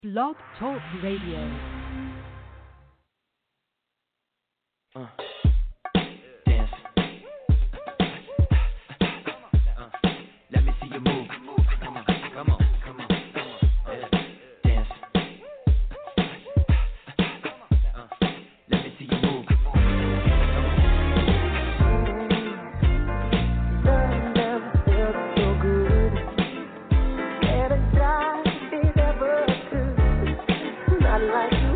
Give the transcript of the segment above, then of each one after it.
Blog Talk Radio. Dance. Let me see you move. Come on, come on, come on, come on. Dance. Let me see you move. Come on. Love never felt so good. Had a job it ever could. Not like you.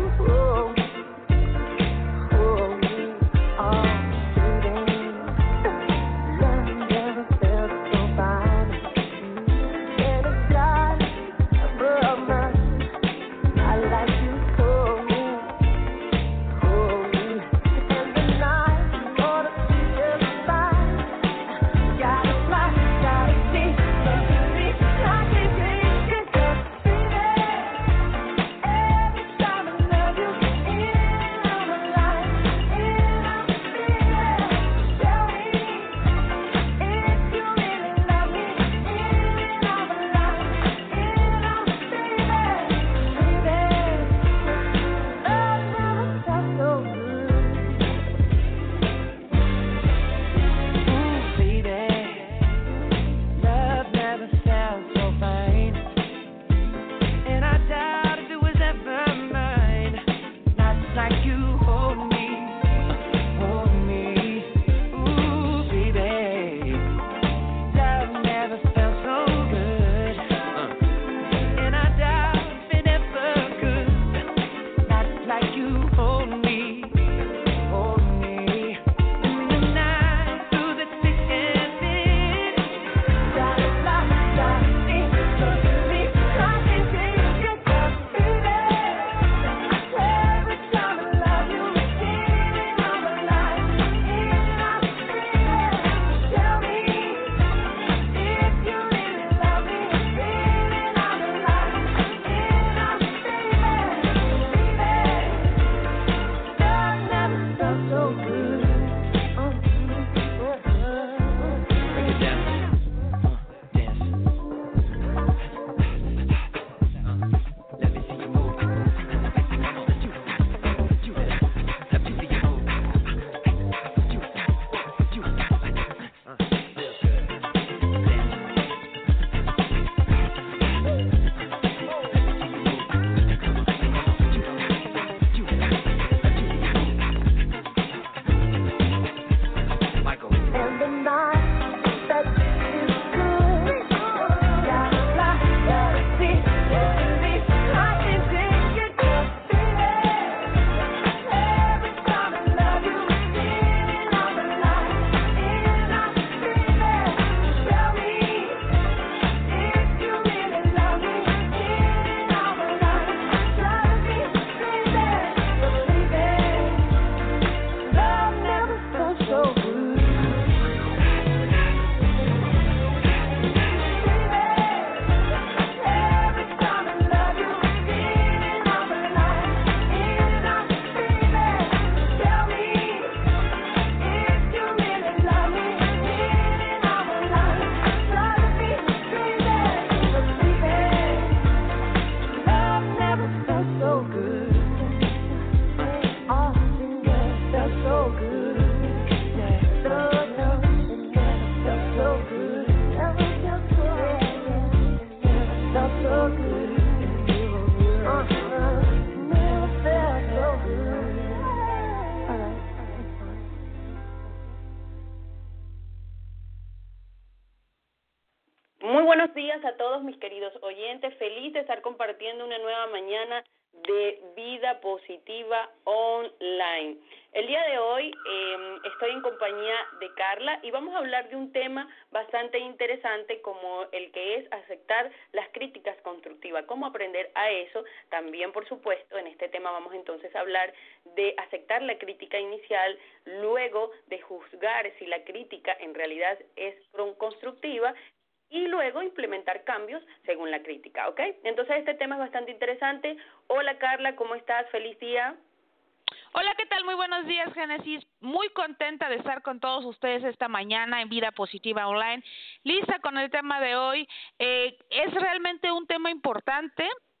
Muy buenos días a todos mis queridos oyentes, feliz de estar compartiendo una nueva mañana de Vida Positiva Online. El día de hoy estoy en compañía de Carla y vamos a hablar de un tema bastante interesante como el que es aceptar las críticas constructivas, cómo aprender a eso. También, por supuesto, en este tema vamos entonces a hablar de aceptar la crítica inicial, luego de juzgar si la crítica en realidad es constructiva y luego implementar cambios según la crítica, ¿ok? Entonces este tema es bastante interesante. Hola Carla, ¿cómo estás? Feliz día. Hola, ¿qué tal? Muy buenos días, Génesis. Muy contenta de estar con todos ustedes esta mañana en Vida Positiva Online. Lista con el tema de hoy. Es realmente un tema importante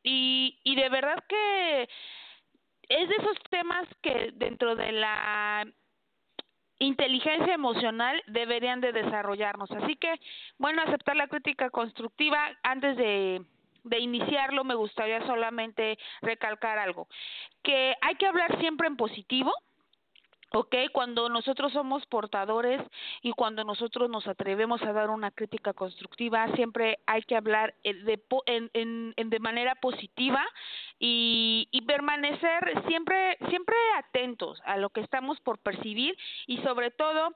y de verdad que es de esos temas que dentro de la inteligencia emocional deberían de desarrollarnos. Así que, bueno, aceptar la crítica constructiva. Antes de iniciarlo, me gustaría solamente recalcar algo, que hay que hablar siempre en positivo. ¿Ok? Cuando nosotros somos portadores y cuando nosotros nos atrevemos a dar una crítica constructiva, siempre hay que hablar de manera positiva y permanecer siempre atentos a lo que estamos por percibir y sobre todo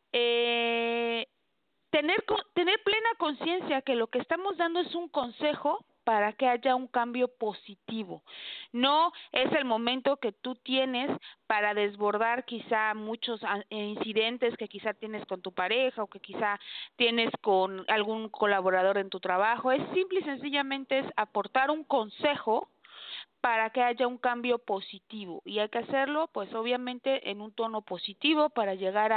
tener plena conciencia que lo que estamos dando es un consejo para que haya un cambio positivo. No es el momento que tú tienes para desbordar quizá muchos incidentes que quizá tienes con tu pareja o que quizá tienes con algún colaborador en tu trabajo. Es simple y sencillamente es aportar un consejo para que haya un cambio positivo y hay que hacerlo pues obviamente en un tono positivo para llegar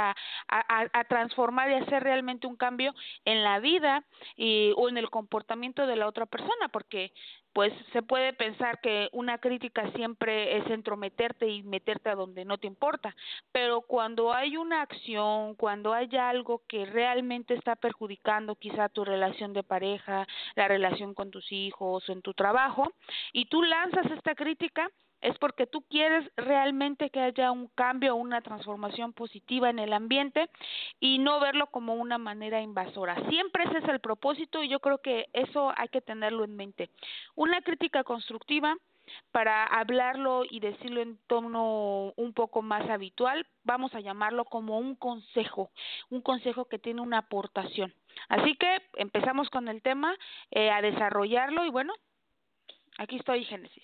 a transformar y hacer realmente un cambio en la vida o en el comportamiento de la otra persona, porque pues se puede pensar que una crítica siempre es entrometerte y meterte a donde no te importa, pero cuando hay una acción, cuando hay algo que realmente está perjudicando quizá tu relación de pareja, la relación con tus hijos o en tu trabajo, y tú lanzas esta crítica, es porque tú quieres realmente que haya un cambio, una transformación positiva en el ambiente y no verlo como una manera invasora. Siempre ese es el propósito y yo creo que eso hay que tenerlo en mente. Una crítica constructiva, para hablarlo y decirlo en tono un poco más habitual, vamos a llamarlo como un consejo que tiene una aportación. Así que empezamos con el tema, a desarrollarlo y bueno, aquí estoy, Génesis.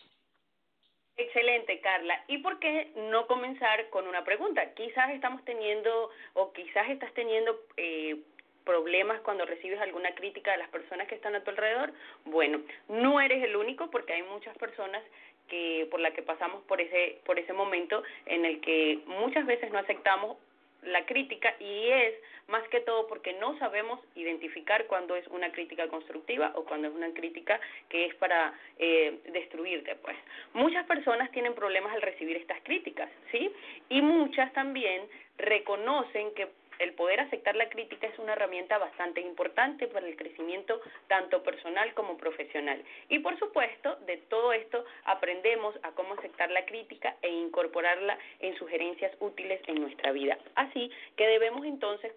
Excelente, Carla. ¿Y por qué no comenzar con una pregunta? Quizás estamos teniendo o quizás estás teniendo problemas cuando recibes alguna crítica de las personas que están a tu alrededor. Bueno, no eres el único porque hay muchas personas que por las que pasamos por ese momento en el que muchas veces no aceptamos la crítica y es más que todo porque no sabemos identificar cuando es una crítica constructiva o cuando es una crítica que es para destruirte, pues. Muchas personas tienen problemas al recibir estas críticas, ¿sí? Y muchas también reconocen que el poder aceptar la crítica es una herramienta bastante importante para el crecimiento tanto personal como profesional. Y por supuesto, de todo esto aprendemos a cómo aceptar la crítica e incorporarla en sugerencias útiles en nuestra vida. Así que debemos entonces,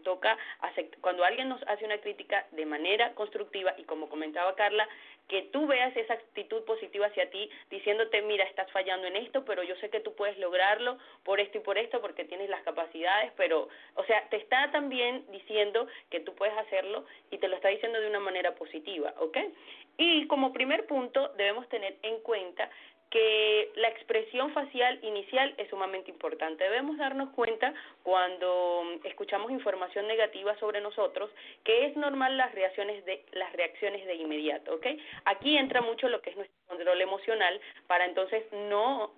cuando alguien nos hace una crítica de manera constructiva, y como comentaba Carla, que tú veas esa actitud positiva hacia ti, diciéndote, mira, estás fallando en esto, pero yo sé que tú puedes lograrlo por esto y por esto, porque tienes las capacidades, pero, o sea, te está también diciendo que tú puedes hacerlo y te lo está diciendo de una manera positiva, ¿ok? Y como primer punto, debemos tener en cuenta que la expresión facial inicial es sumamente importante. Debemos darnos cuenta cuando escuchamos información negativa sobre nosotros que es normal las reacciones de inmediato, ¿ok? Aquí entra mucho lo que es nuestro control emocional para entonces no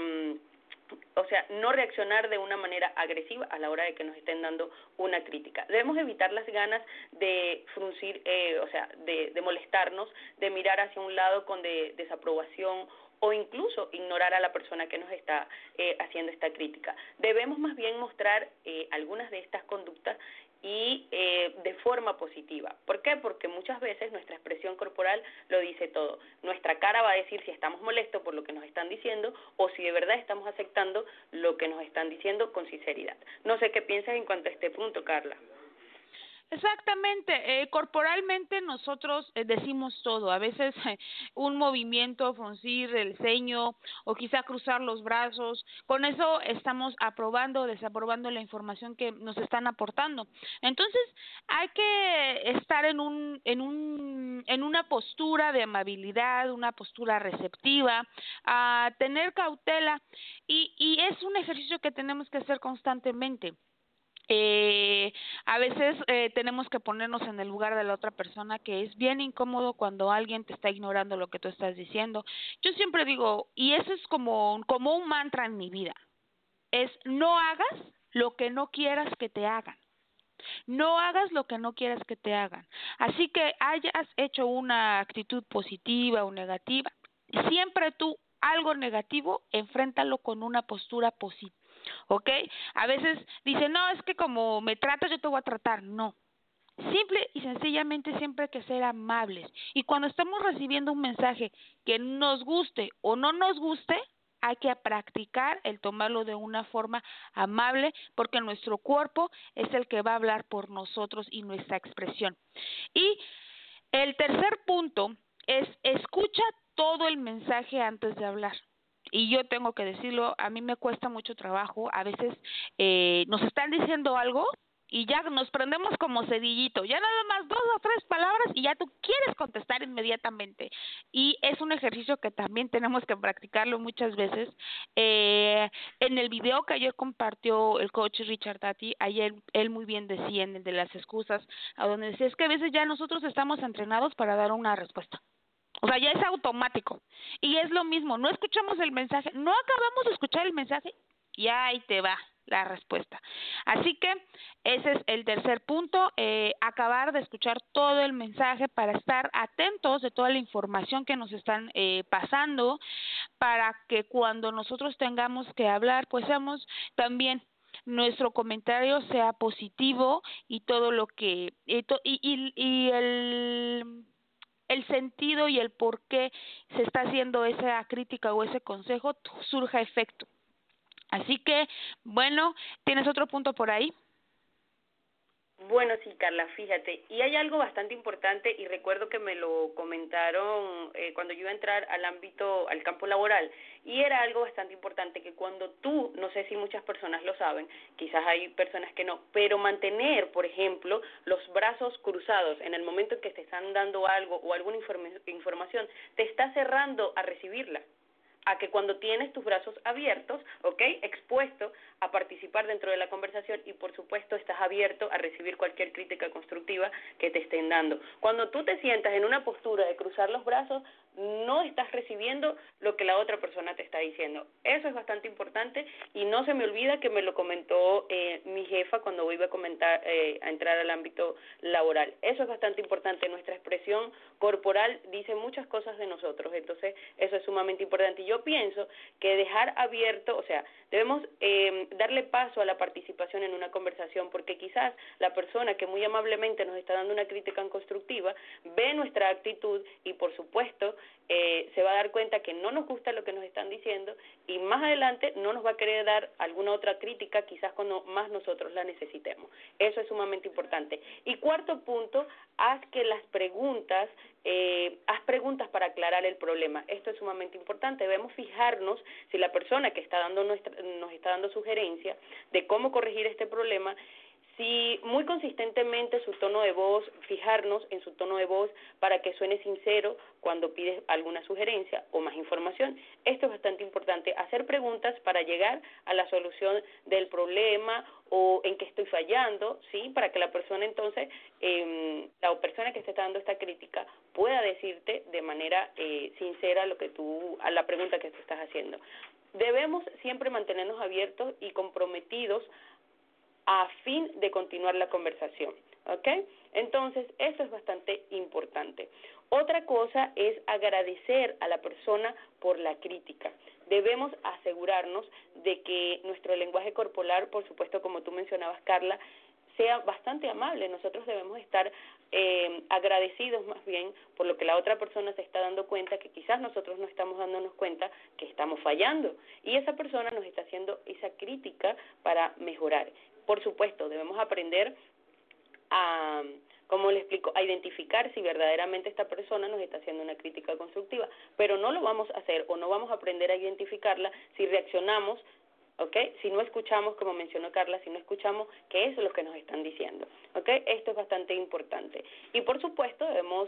reaccionar de una manera agresiva a la hora de que nos estén dando una crítica. Debemos evitar las ganas de fruncir, de molestarnos, de mirar hacia un lado con desaprobación o incluso ignorar a la persona que nos está haciendo esta crítica. Debemos más bien mostrar algunas de estas conductas y de forma positiva. ¿Por qué? Porque muchas veces nuestra expresión corporal lo dice todo. Nuestra cara va a decir si estamos molestos por lo que nos están diciendo o si de verdad estamos aceptando lo que nos están diciendo con sinceridad. No sé qué piensas en cuanto a este punto, Carla. Exactamente, corporalmente nosotros decimos todo, a veces un movimiento, fruncir el ceño o quizá cruzar los brazos, con eso estamos aprobando o desaprobando la información que nos están aportando. Entonces hay que estar en una postura de amabilidad, una postura receptiva, a tener cautela y es un ejercicio que tenemos que hacer constantemente. A veces tenemos que ponernos en el lugar de la otra persona, que es bien incómodo cuando alguien te está ignorando lo que tú estás diciendo. Yo siempre digo, y eso es como un mantra en mi vida, es no hagas lo que no quieras que te hagan. No hagas lo que no quieras que te hagan. Así que hayas hecho una actitud positiva o negativa, siempre tú algo negativo, enfréntalo con una postura positiva, ¿ok? A veces dicen, no, es que como me tratas, yo te voy a tratar. No. Simple y sencillamente siempre hay que ser amables. Y cuando estamos recibiendo un mensaje que nos guste o no nos guste, hay que practicar el tomarlo de una forma amable, porque nuestro cuerpo es el que va a hablar por nosotros y nuestra expresión. Y el tercer punto es escucha todo el mensaje antes de hablar. Y yo tengo que decirlo, a mí me cuesta mucho trabajo. A veces nos están diciendo algo y ya nos prendemos como cedillito. Ya nada más 2 o 3 palabras y ya tú quieres contestar inmediatamente. Y es un ejercicio que también tenemos que practicarlo muchas veces. En el video que ayer compartió el coach Richard Tati, ayer él muy bien decía en el de las excusas, a donde decía, es que a veces ya nosotros estamos entrenados para dar una respuesta. O sea, ya es automático. Y es lo mismo, no escuchamos el mensaje, no acabamos de escuchar el mensaje y ahí te va la respuesta. Así que ese es el tercer punto, acabar de escuchar todo el mensaje para estar atentos de toda la información que nos están pasando, para que cuando nosotros tengamos que hablar, pues seamos también nuestro comentario sea positivo y todo lo que y el sentido y el por qué se está haciendo esa crítica o ese consejo surja efecto. Así que, bueno, ¿tienes otro punto por ahí? Bueno, sí, Carla, fíjate, y hay algo bastante importante y recuerdo que me lo comentaron cuando yo iba a entrar al campo laboral, y era algo bastante importante que cuando tú, no sé si muchas personas lo saben, quizás hay personas que no, pero mantener, por ejemplo, los brazos cruzados en el momento en que te están dando algo o alguna información, te está cerrando a recibirla, a que cuando tienes tus brazos abiertos, ¿ok?, expuesto a participar dentro de la conversación y, por supuesto, estás abierto a recibir cualquier crítica constructiva que te estén dando. Cuando tú te sientas en una postura de cruzar los brazos, no estás recibiendo lo que la otra persona te está diciendo. Eso es bastante importante y no se me olvida que me lo comentó mi jefa cuando iba a entrar al ámbito laboral. Eso es bastante importante. Nuestra expresión corporal dice muchas cosas de nosotros, entonces eso es sumamente importante. Y yo pienso que dejar abierto, o sea, debemos darle paso a la participación en una conversación, porque quizás la persona que muy amablemente nos está dando una crítica constructiva ve nuestra actitud y, por supuesto, se va a dar cuenta que no nos gusta lo que nos están diciendo y más adelante no nos va a querer dar alguna otra crítica, quizás cuando más nosotros la necesitemos. Eso es sumamente importante. Y cuarto punto, haz preguntas para aclarar el problema. Esto es sumamente importante. Debemos fijarnos si la persona que nos está dando sugerencia de cómo corregir este problema, si muy consistentemente su tono de voz, fijarnos en su tono de voz para que suene sincero cuando pides alguna sugerencia o más información. Esto es bastante importante, hacer preguntas para llegar a la solución del problema o en qué estoy fallando, ¿sí? Para que la persona entonces, la persona que te está dando esta crítica pueda decirte de manera sincera a la pregunta que te estás haciendo. Debemos siempre mantenernos abiertos y comprometidos a fin de continuar la conversación, ¿ok? Entonces, eso es bastante importante. Otra cosa es agradecer a la persona por la crítica. Debemos asegurarnos de que nuestro lenguaje corporal, por supuesto, como tú mencionabas, Carla, sea bastante amable. Nosotros debemos estar agradecidos más bien por lo que la otra persona se está dando cuenta, que quizás nosotros no estamos dándonos cuenta que estamos fallando. Y esa persona nos está haciendo esa crítica para mejorar. Por supuesto, debemos aprender a, como le explico, a identificar si verdaderamente esta persona nos está haciendo una crítica constructiva, pero no lo vamos a hacer o no vamos a aprender a identificarla si reaccionamos, ¿ok? Si no escuchamos, como mencionó Carla, si no escuchamos qué es lo que nos están diciendo, ¿ok? Esto es bastante importante. Y por supuesto debemos,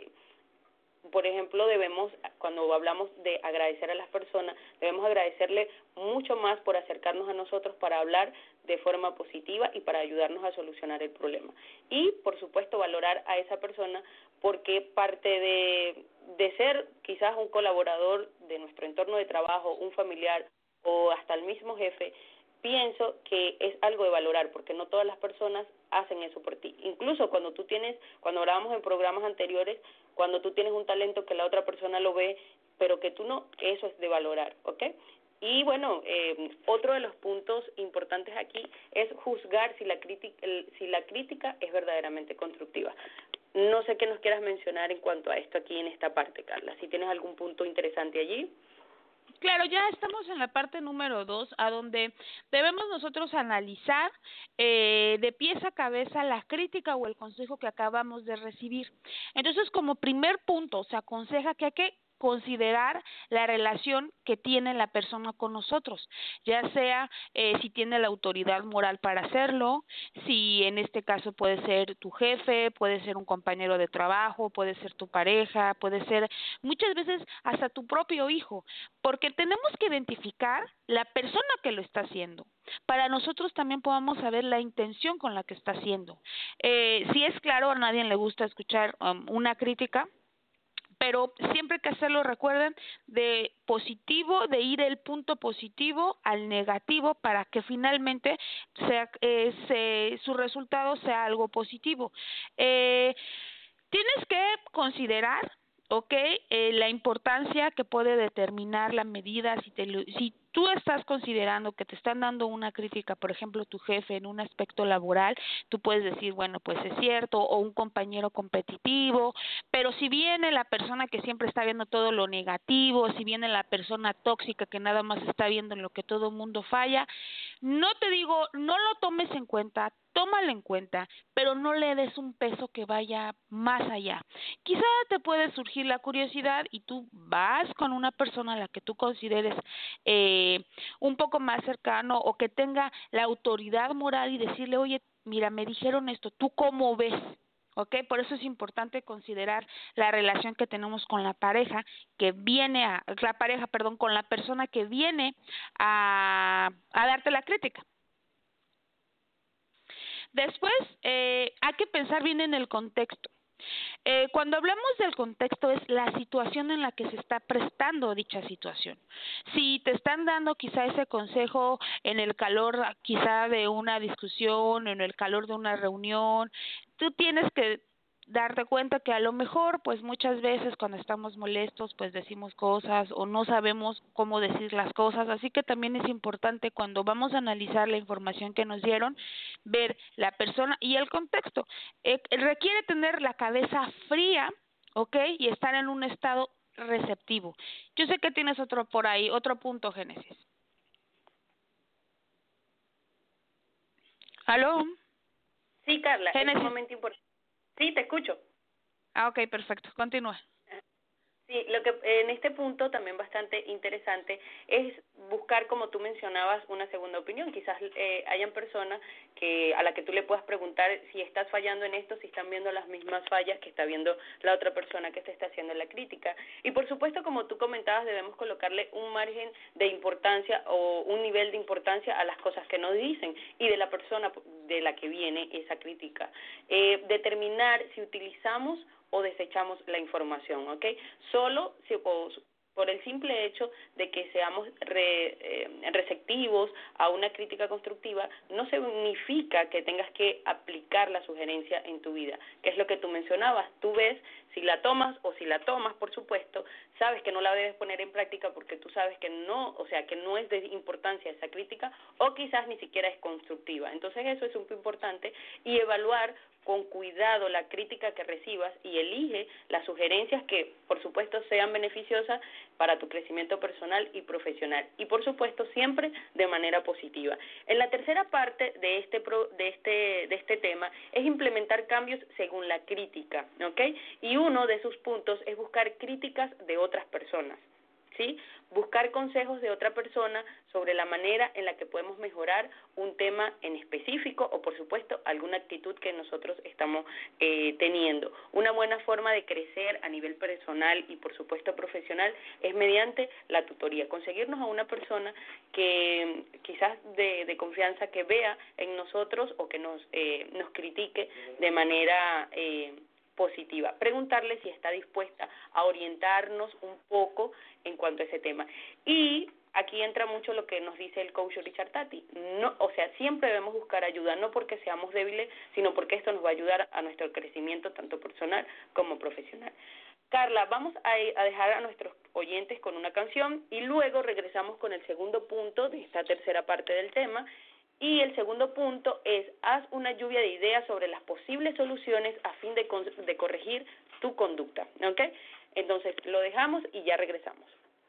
por ejemplo, cuando hablamos de agradecer a las personas, debemos agradecerle mucho más por acercarnos a nosotros para hablar de forma positiva y para ayudarnos a solucionar el problema. Y, por supuesto, valorar a esa persona, porque parte de ser quizás un colaborador de nuestro entorno de trabajo, un familiar o hasta el mismo jefe, pienso que es algo de valorar, porque no todas las personas hacen eso por ti. Incluso cuando hablábamos en programas anteriores, cuando tú tienes un talento que la otra persona lo ve, pero que tú no, que eso es de valorar, ¿ok? Y bueno, otro de los puntos importantes aquí es juzgar si la crítica es verdaderamente constructiva. No sé qué nos quieras mencionar en cuanto a esto aquí en esta parte, Carla. Si tienes algún punto interesante allí. Claro, ya estamos en la parte número 2, a donde debemos nosotros analizar de pies a cabeza la crítica o el consejo que acabamos de recibir. Entonces, como primer punto, se aconseja que hay que considerar la relación que tiene la persona con nosotros, ya sea si tiene la autoridad moral para hacerlo, si en este caso puede ser tu jefe, puede ser un compañero de trabajo, puede ser tu pareja, puede ser muchas veces hasta tu propio hijo, porque tenemos que identificar la persona que lo está haciendo. Para nosotros también podamos saber la intención con la que está haciendo. Si es claro, a nadie le gusta escuchar una crítica, pero siempre hay que hacerlo, recuerden, de positivo, de ir del punto positivo al negativo para que finalmente su resultado sea algo positivo. Tienes que considerar, la importancia que puede determinar la medida si tú estás considerando que te están dando una crítica, por ejemplo, tu jefe en un aspecto laboral, tú puedes decir, bueno, pues es cierto, o un compañero competitivo, pero si viene la persona que siempre está viendo todo lo negativo, si viene la persona tóxica que nada más está viendo en lo que todo el mundo falla, no te digo, no lo tomes en cuenta, tómalo en cuenta, pero no le des un peso que vaya más allá. Quizá te puede surgir la curiosidad y tú vas con una persona a la que tú consideres un poco más cercano o que tenga la autoridad moral y decirle, oye, mira, me dijeron esto, ¿tú cómo ves? ¿Ok? Por eso es importante considerar la relación que tenemos con la pareja con la persona que viene a darte la crítica. Después, hay que pensar bien en el contexto. Cuando hablamos del contexto es la situación en la que se está prestando dicha situación. Si te están dando quizá ese consejo en el calor quizá de una discusión, en el calor de una reunión, tú tienes que darte cuenta que a lo mejor pues muchas veces cuando estamos molestos pues decimos cosas o no sabemos cómo decir las cosas, así que también es importante cuando vamos a analizar la información que nos dieron, ver la persona y el contexto. Requiere tener la cabeza fría, ¿ok? Y estar en un estado receptivo. Yo sé que tienes otro por ahí, otro punto, Génesis. ¿Aló? Sí, Carla, Génesis. es un momento importante. Sí, te escucho. Ok, perfecto. Continúa. Sí, lo que en este punto también bastante interesante es buscar, como tú mencionabas, una segunda opinión. Quizás hayan personas a la que tú le puedas preguntar si estás fallando en esto, si están viendo las mismas fallas que está viendo la otra persona que te está haciendo la crítica. Y por supuesto, como tú comentabas, debemos colocarle un margen de importancia o un nivel de importancia a las cosas que nos dicen y de la persona de la que viene esa crítica. Determinar si utilizamos o desechamos la información, ¿ok? Solo por el simple hecho de que seamos receptivos a una crítica constructiva, no significa que tengas que aplicar la sugerencia en tu vida, que es lo que tú mencionabas. Tú ves si la tomas o si la tomas, por supuesto, sabes que no la debes poner en práctica porque tú sabes que no, o sea, que no es de importancia esa crítica o quizás ni siquiera es constructiva. Entonces eso es un punto importante y evaluar con cuidado la crítica que recibas y elige las sugerencias que, por supuesto, sean beneficiosas para tu crecimiento personal y profesional. Y, por supuesto, siempre de manera positiva. En la tercera parte de este tema es implementar cambios según la crítica, ¿ok? Y uno de sus puntos es buscar críticas de otras personas, ¿sí? Buscar consejos de otra persona sobre la manera en la que podemos mejorar un tema en específico o, por supuesto, alguna actitud que nosotros estamos teniendo. Una buena forma de crecer a nivel personal y, por supuesto, profesional es mediante la tutoría. Conseguirnos a una persona que quizás de confianza que vea en nosotros o que nos critique de manera positiva. Preguntarle si está dispuesta a orientarnos un poco en cuanto a ese tema. Y aquí entra mucho lo que nos dice el coach Richard Tati. No, o sea, siempre debemos buscar ayuda, no porque seamos débiles, sino porque esto nos va a ayudar a nuestro crecimiento tanto personal como profesional. Carla, vamos a dejar a nuestros oyentes con una canción y luego regresamos con el segundo punto de esta tercera parte del tema. Y el segundo punto es, haz una lluvia de ideas sobre las posibles soluciones a fin de corregir tu conducta, ¿ok? Entonces, lo dejamos y ya regresamos.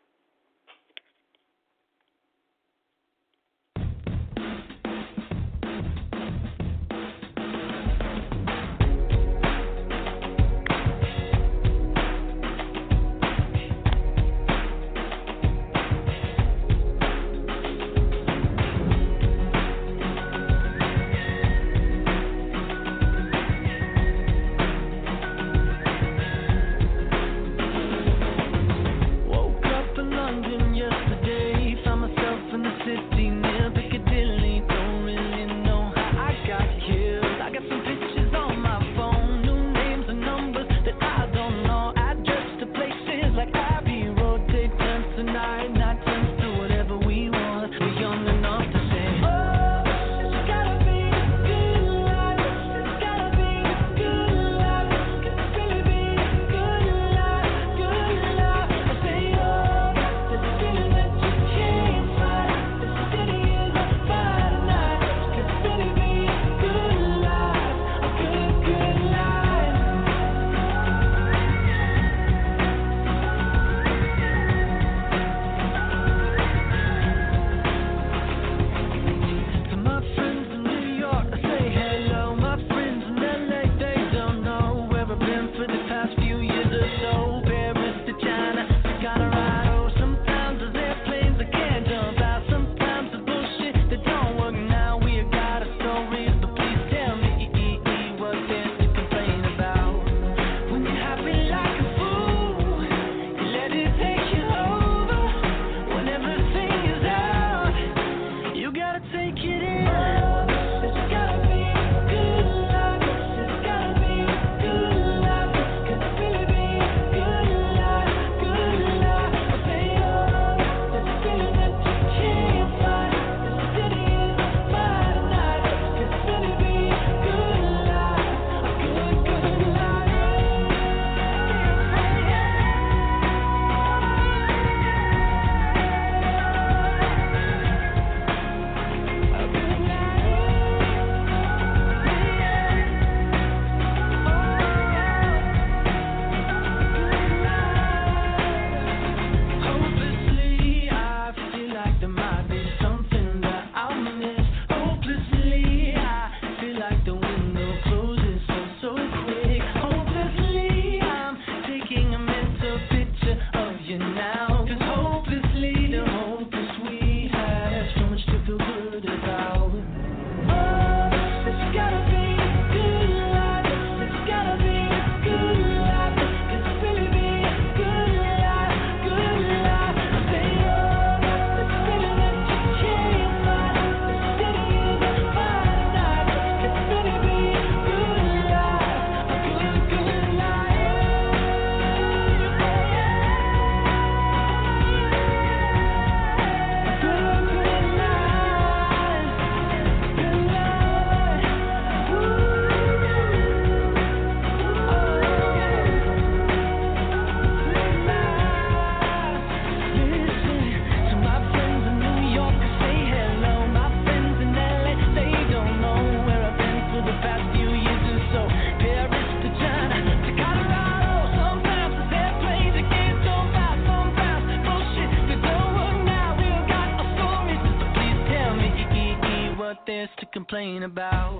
complain about.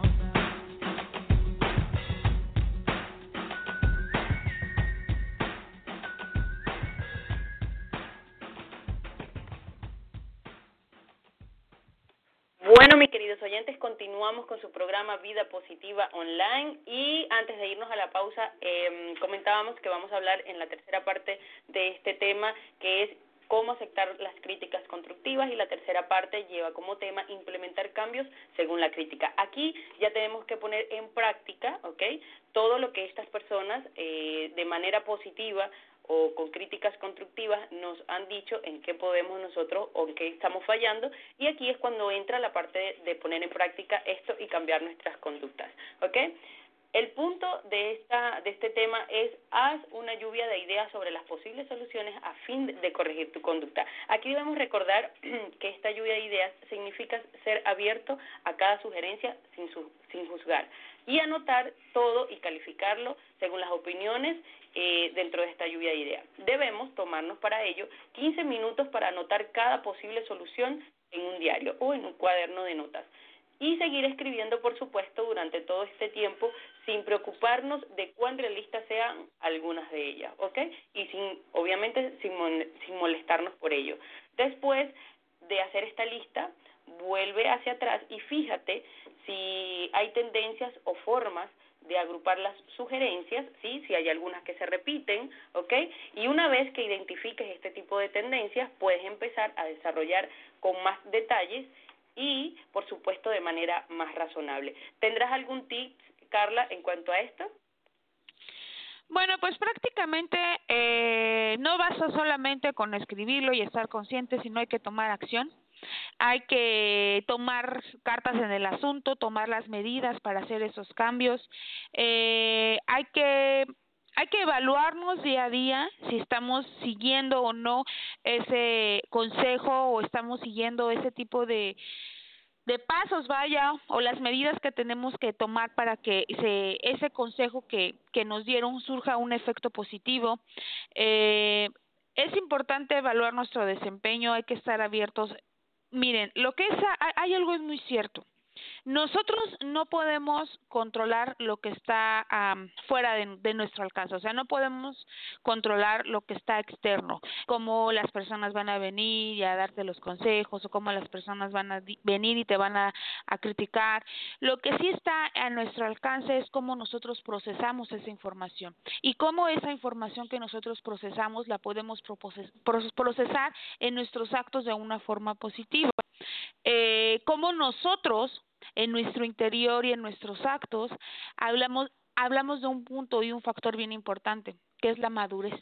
Bueno, mis queridos oyentes, continuamos con su programa Vida Positiva Online y antes de irnos a la pausa comentábamos que vamos a hablar en la tercera parte de este tema, que es cómo aceptar las críticas constructivas, y la tercera parte lleva como tema implementar cambios según la crítica. Aquí ya tenemos que poner en práctica, ¿ok?, todo lo que estas personas de manera positiva o con críticas constructivas nos han dicho en qué podemos nosotros o en qué estamos fallando, y aquí es cuando entra la parte de poner en práctica esto y cambiar nuestras conductas, ¿ok? El punto de este tema es: haz una lluvia de ideas sobre las posibles soluciones a fin de corregir tu conducta. Aquí debemos recordar que esta lluvia de ideas significa ser abierto a cada sugerencia sin juzgar, y anotar todo y calificarlo según las opiniones dentro de esta lluvia de ideas. Debemos tomarnos para ello 15 minutos para anotar cada posible solución en un diario o en un cuaderno de notas, y seguir escribiendo, por supuesto, durante todo este tiempo, sin preocuparnos de cuán realistas sean algunas de ellas, ¿ok? Y obviamente sin molestarnos por ello. Después de hacer esta lista, vuelve hacia atrás y fíjate si hay tendencias o formas de agrupar las sugerencias, ¿sí? Si hay algunas que se repiten, ¿ok? Y una vez que identifiques este tipo de tendencias, puedes empezar a desarrollar con más detalles y, por supuesto, de manera más razonable. ¿Tendrás algún tip, Carla, en cuanto a esto? Bueno, pues prácticamente no basta solamente con escribirlo y estar consciente, sino hay que tomar acción. Hay que tomar cartas en el asunto, tomar las medidas para hacer esos cambios. Hay que evaluarnos día a día si estamos siguiendo o no ese consejo o estamos siguiendo ese tipo de pasos, vaya, o las medidas que tenemos que tomar para que ese consejo que nos dieron surja un efecto positivo. Es importante evaluar nuestro desempeño, hay que estar abiertos. Miren, hay algo muy cierto. Nosotros no podemos controlar lo que está fuera de nuestro alcance, o sea, no podemos controlar lo que está externo, cómo las personas van a venir y a darte los consejos o cómo las personas van a venir y te van a criticar. Lo que sí está a nuestro alcance es cómo nosotros procesamos esa información y cómo esa información que nosotros procesamos la podemos procesar en nuestros actos de una forma positiva. Cómo nosotros en nuestro interior y en nuestros actos hablamos de un punto y un factor bien importante, que es la madurez.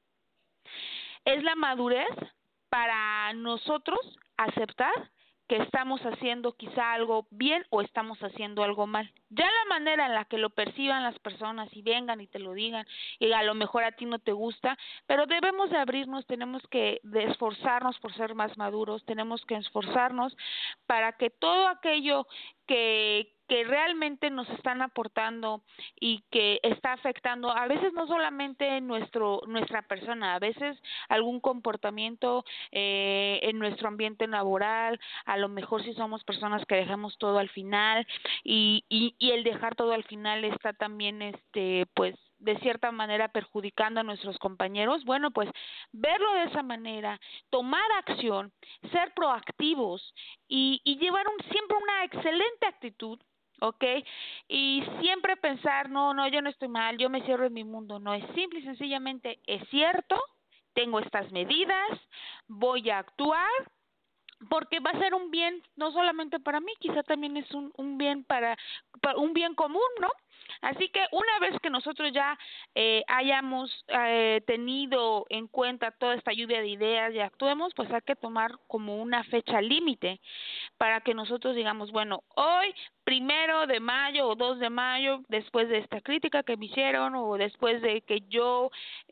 Es la madurez para nosotros aceptar que estamos haciendo quizá algo bien o estamos haciendo algo mal. Ya la manera en la que lo perciban las personas y vengan y te lo digan, y a lo mejor a ti no te gusta, pero debemos de abrirnos, tenemos que esforzarnos por ser más maduros, tenemos que esforzarnos para que todo aquello que realmente nos están aportando y que está afectando a veces no solamente nuestra persona, a veces algún comportamiento en nuestro ambiente laboral, a lo mejor si somos personas que dejamos todo al final y el dejar todo al final está también pues de cierta manera perjudicando a nuestros compañeros. Bueno, pues verlo de esa manera, tomar acción, ser proactivos y llevar siempre una excelente actitud, ¿ok? Y siempre pensar, no, yo no estoy mal, yo me cierro en mi mundo. No, es simple y sencillamente, es cierto, tengo estas medidas, voy a actuar, porque va a ser un bien no solamente para mí, quizá también es un bien para un bien común, ¿no? Así que una vez que nosotros ya hayamos tenido en cuenta toda esta lluvia de ideas y actuemos, pues hay que tomar como una fecha límite para que nosotros digamos, bueno, hoy 1 de mayo o 2 de mayo, después de esta crítica que me hicieron o después de que yo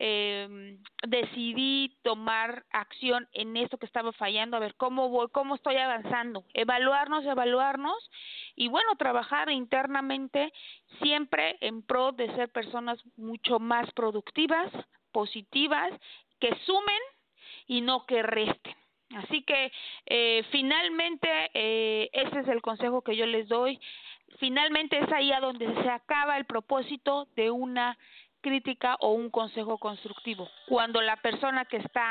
decidí tomar acción en esto que estaba fallando, a ver cómo estoy avanzando, evaluarnos y bueno, trabajar internamente siempre en pro de ser personas mucho más productivas, positivas, que sumen y no que resten. Así que finalmente ese es el consejo que yo les doy. Finalmente es ahí a donde se acaba el propósito de una crítica o un consejo constructivo. Cuando la persona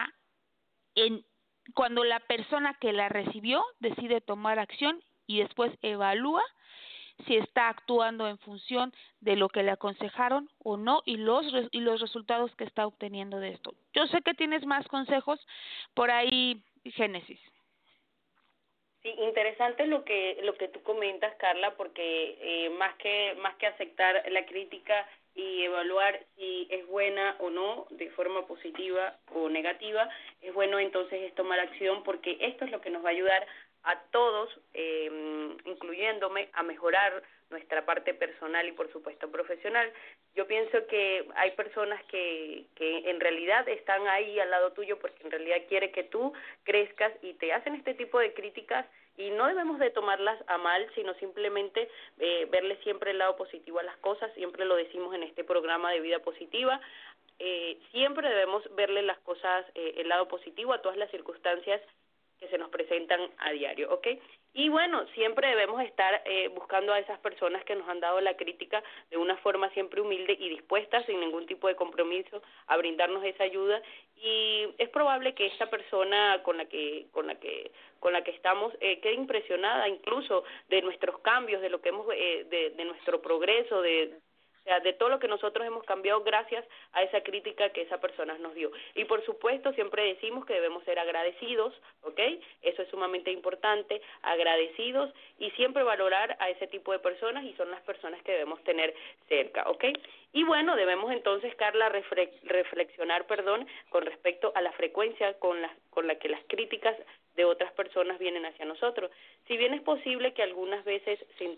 que la recibió decide tomar acción y después evalúa si está actuando en función de lo que le aconsejaron o no y los resultados que está obteniendo de esto. Yo sé que tienes más consejos por ahí, Génesis. Sí, interesante lo que tú comentas, Carla, porque más que aceptar la crítica y evaluar si es buena o no, de forma positiva o negativa, es bueno entonces es tomar acción, porque esto es lo que nos va a ayudar a todos, incluyéndome, a mejorar nuestra parte personal y por supuesto profesional. Yo pienso que hay personas que en realidad están ahí al lado tuyo porque en realidad quiere que tú crezcas y te hacen este tipo de críticas y no debemos de tomarlas a mal, sino simplemente verle siempre el lado positivo a las cosas. Siempre lo decimos en este programa de Vida Positiva. Siempre debemos verle las cosas, el lado positivo a todas las circunstancias que se nos presentan a diario, ¿ok? Y bueno, siempre debemos estar buscando a esas personas que nos han dado la crítica de una forma siempre humilde y dispuesta, sin ningún tipo de compromiso, a brindarnos esa ayuda. Y es probable que esta persona con la que estamos quede impresionada incluso de nuestros cambios, de lo que hemos, de nuestro progreso, o sea, de todo lo que nosotros hemos cambiado gracias a esa crítica que esa persona nos dio. Y por supuesto, siempre decimos que debemos ser agradecidos, ¿ok? Eso es sumamente importante, agradecidos y siempre valorar a ese tipo de personas y son las personas que debemos tener cerca, ¿ok? Y bueno, debemos entonces, Carla, reflexionar, con respecto a la frecuencia con la que las críticas de otras personas vienen hacia nosotros. Si bien es posible que algunas veces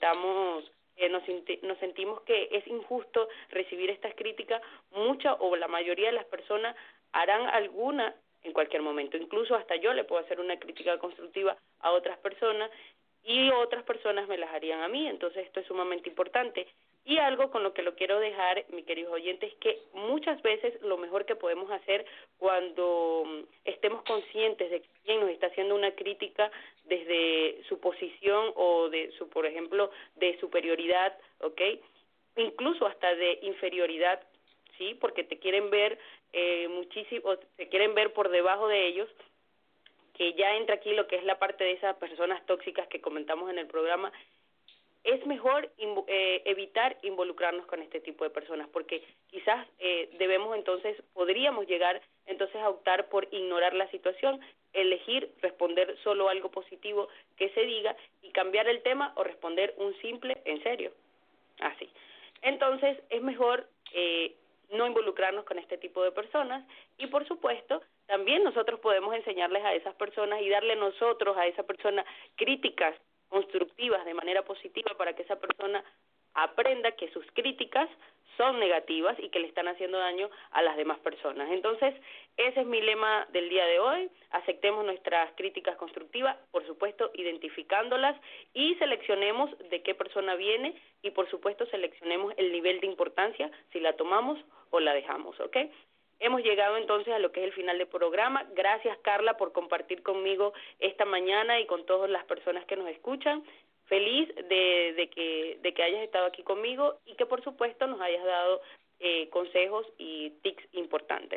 nos sentimos que es injusto recibir estas críticas, mucha o la mayoría de las personas harán alguna en cualquier momento. Incluso hasta yo le puedo hacer una crítica constructiva a otras personas y otras personas me las harían a mí. Entonces esto es sumamente importante. Y algo con lo que lo quiero dejar, mis queridos oyentes, es que muchas veces lo mejor que podemos hacer cuando estemos conscientes de que alguien nos está haciendo una crítica desde su posición o de su, por ejemplo, de superioridad, ¿ok? Incluso hasta de inferioridad, ¿sí? Porque te quieren ver muchísimo, te quieren ver por debajo de ellos, que ya entra aquí lo que es la parte de esas personas tóxicas que comentamos en el programa. Es mejor evitar involucrarnos con este tipo de personas, porque quizás podríamos llegar entonces a optar por ignorar la situación, elegir responder solo algo positivo que se diga y cambiar el tema o responder un simple ¿en serio? Así. Entonces es mejor no involucrarnos con este tipo de personas y por supuesto también nosotros podemos enseñarles a esas personas y darle nosotros a esa persona críticas constructivas de manera positiva para que esa persona aprenda que sus críticas son negativas y que le están haciendo daño a las demás personas. Entonces, ese es mi lema del día de hoy. Aceptemos nuestras críticas constructivas, por supuesto, identificándolas y seleccionemos de qué persona viene y, por supuesto, seleccionemos el nivel de importancia, si la tomamos o la dejamos, ¿ok? Hemos llegado entonces a lo que es el final del programa. Gracias, Carla, por compartir conmigo esta mañana y con todas las personas que nos escuchan. Feliz de que hayas estado aquí conmigo y que, por supuesto, nos hayas dado consejos y tips importantes.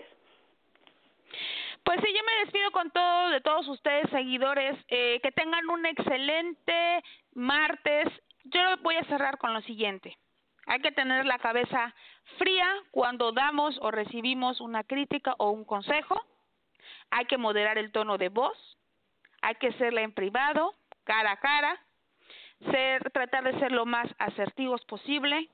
Pues sí, yo me despido de todos ustedes, seguidores. Que tengan un excelente martes. Yo voy a cerrar con lo siguiente. Hay que tener la cabeza fría cuando damos o recibimos una crítica o un consejo. Hay que moderar el tono de voz. Hay que hacerla en privado, cara a cara. Tratar de ser lo más asertivos posible.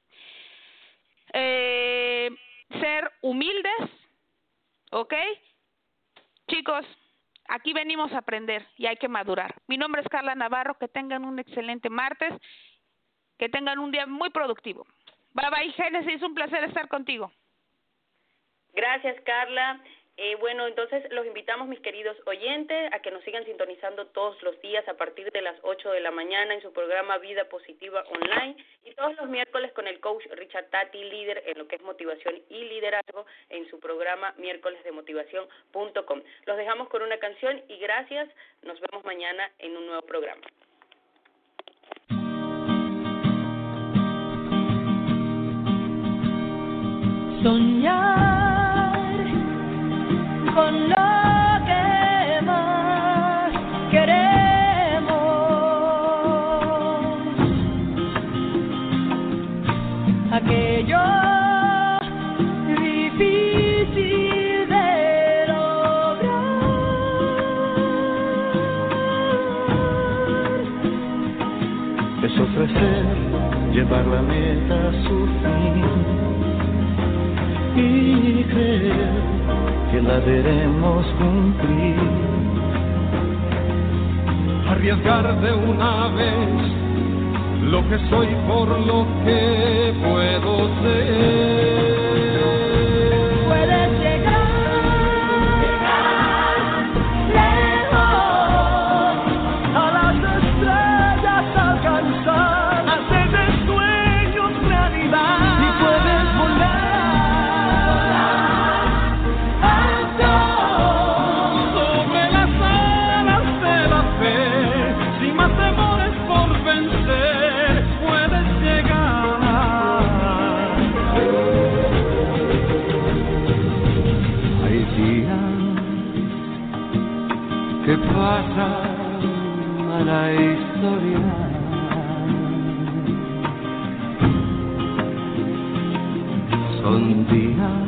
Ser humildes, ¿ok? Chicos, aquí venimos a aprender y hay que madurar. Mi nombre es Carla Navarro. Que tengan un excelente martes. Que tengan un día muy productivo. Bye bye, Génesis, un placer estar contigo. Gracias, Carla. Bueno, entonces los invitamos, mis queridos oyentes, a que nos sigan sintonizando todos los días a partir de las 8 de la mañana en su programa Vida Positiva Online y todos los miércoles con el coach Richard Tati, líder en lo que es motivación y liderazgo, en su programa miércolesdemotivación.com. Los dejamos con una canción y gracias. Nos vemos mañana en un nuevo programa. Soñar con lo que más queremos, aquello difícil de lograr, es ofrecer, llevar la meta a su fin y creer que la veremos cumplir. Arriesgar de una vez lo que soy por lo que puedo ser. Puedes llegar lejos, a las estrellas alcanzar, hacer de sueños realidad. Y puedes volar alto sobre las alas de la fe, sin más temores por vencer. Puedes llegar. Hay días que pasan a la historia, son días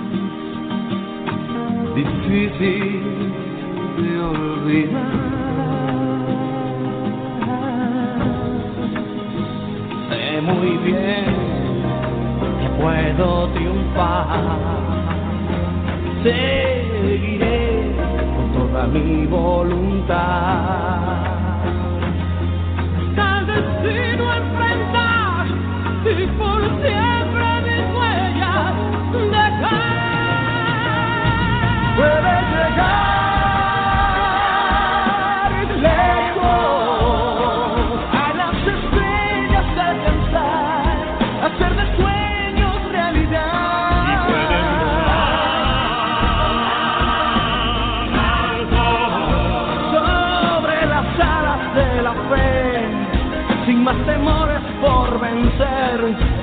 difíciles de olvidar. Sé muy bien que puedo triunfar, seguiré con toda mi voluntad. Tal destino enfrentar y por siempre mis huellas dejar. Puedes llegar lejos, a las estrellas alcanzar, hacer de sueños realidad. Y puedes sobre las alas de la fe, sin más temores por vencer.